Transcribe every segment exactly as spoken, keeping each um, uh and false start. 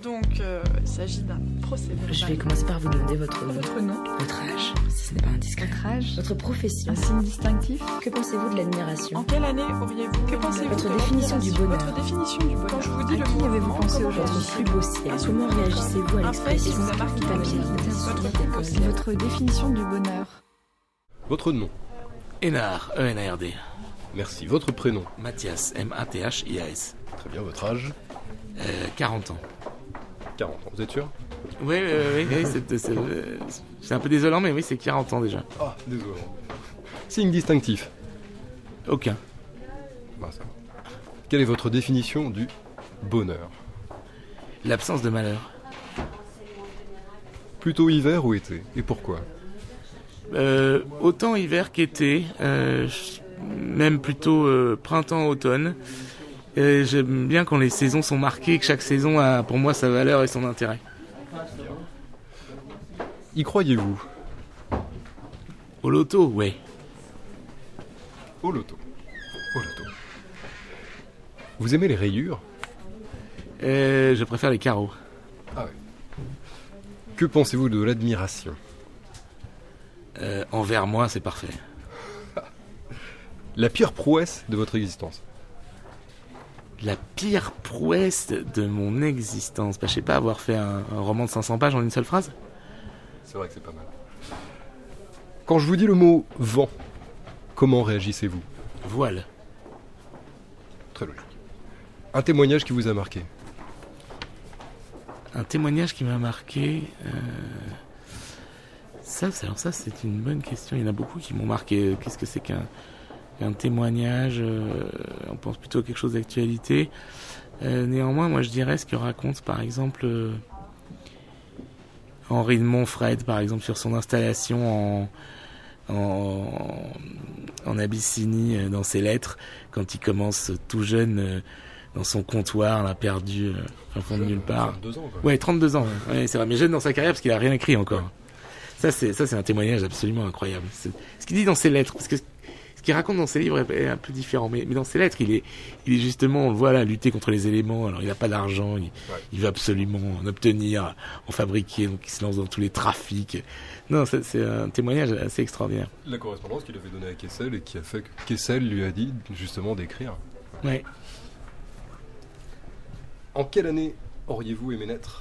Donc, euh, il s'agit d'un procès verbal. Je vais commencer par vous demander votre nom. Votre nom, Votre âge, si ce n'est pas indiscret. votre âge, Votre profession. un signe distinctif. Que pensez-vous de l'admiration? En quelle année auriez-vous Que pensez-vous Votre de définition du l'admiration? bonheur. Votre définition du bonheur. Quand je vous dis À le qui mot avez-vous vent, pensé comment aujourd'hui? Votre réagissez-vous? plus beau ciel. Un Comment souvenir, réagissez-vous à un fait qui l'expression vous a marqué tout dans papier votre vie. Votre de plus beau ciel. Votre définition du bonheur. Votre nom. Énard, E N A R D. Merci. Votre prénom. Mathias, M A T H I A S. Très bien. Votre âge. Euh, quarante ans. quarante ans. Vous êtes sûr? Oui, oui, oui, oui, c'est, c'est, c'est un peu désolant, mais oui, c'est quarante ans déjà. Ah, désolé. Signe distinctif. Aucun. Bah, ça va. Quelle est votre définition du bonheur? L'absence de malheur. Plutôt hiver ou été? Et pourquoi? Euh, autant hiver qu'été, euh, même plutôt euh, printemps-automne. Euh, j'aime bien quand les saisons sont marquées, que chaque saison a pour moi sa valeur et son intérêt. Y croyez-vous? Au loto, ouais. Au loto. Au loto. Vous aimez les rayures? Euh, je préfère les carreaux. Ah ouais. Que pensez-vous de l'admiration? Euh, envers moi, c'est parfait. La pire prouesse de votre existence? La pire prouesse de mon existence. Bah, je sais pas, avoir fait un, un roman de cinq cents pages en une seule phrase. C'est vrai que c'est pas mal. Quand je vous dis le mot vent, comment réagissez-vous? Voile. Très logique. Un témoignage qui vous a marqué? Un témoignage qui m'a marqué. Euh... Ça, c'est, alors ça, c'est une bonne question. Il y en a beaucoup qui m'ont marqué. Qu'est-ce que c'est qu'un, qu'un témoignage euh... On pense plutôt à quelque chose d'actualité. Euh, néanmoins, moi, je dirais ce que raconte, par exemple, euh... Henri de Montfred, par exemple, sur son installation en, en, en Abyssinie, euh, dans ses lettres, quand il commence tout jeune euh, dans son comptoir, là, perdu, euh, au fond de nulle part. trente-deux ans, quoi. Ouais, trente-deux ans. Ouais. Ouais, c'est vrai, mais jeune dans sa carrière parce qu'il a rien écrit encore. Ouais. Ça, c'est ça, c'est un témoignage absolument incroyable. C'est, ce qu'il dit dans ses lettres, parce que ce qu'il raconte dans ses livres est, est un peu différent, mais, mais dans ses lettres, il est, il est justement, on le voit là, lutter contre les éléments. Alors, il n'a pas d'argent, il, ouais. il veut absolument en obtenir, en fabriquer, donc il se lance dans tous les trafics. Non, c'est, c'est un témoignage assez extraordinaire. La correspondance qu'il avait donnée à Kessel et qui a fait que Kessel lui a dit justement d'écrire. Ouais. En quelle année auriez-vous aimé naître?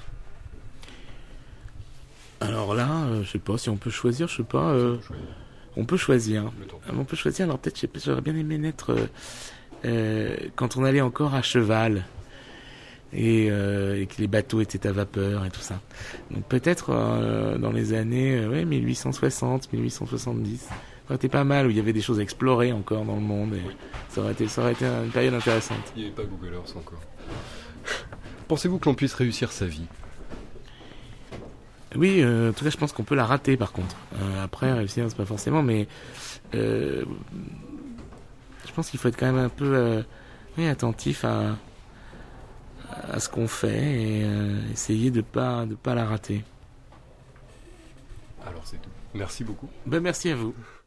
Alors là, euh, je sais pas si on peut choisir, je sais pas. Euh, on peut choisir. On peut choisir. Alors peut-être, je sais pas, j'aurais bien aimé naître euh, euh, quand on allait encore à cheval et, euh, et que les bateaux étaient à vapeur et tout ça. Donc peut-être euh, dans les années euh, ouais, mille huit cent soixante, mille huit cent soixante-dix. Ça aurait été pas mal, où il y avait des choses à explorer encore dans le monde. Et oui. ça, aurait été, ça aurait été une période intéressante. Il n'y avait pas Google Earth encore. Pensez-vous que l'on puisse réussir sa vie? Oui, euh, en tout cas, je pense qu'on peut la rater, par contre. Euh, après, réussir, c'est pas forcément, mais euh, je pense qu'il faut être quand même un peu euh, oui, attentif à, à ce qu'on fait et euh, essayer de pas de pas la rater. Alors c'est tout. Merci beaucoup. Ben, merci à vous.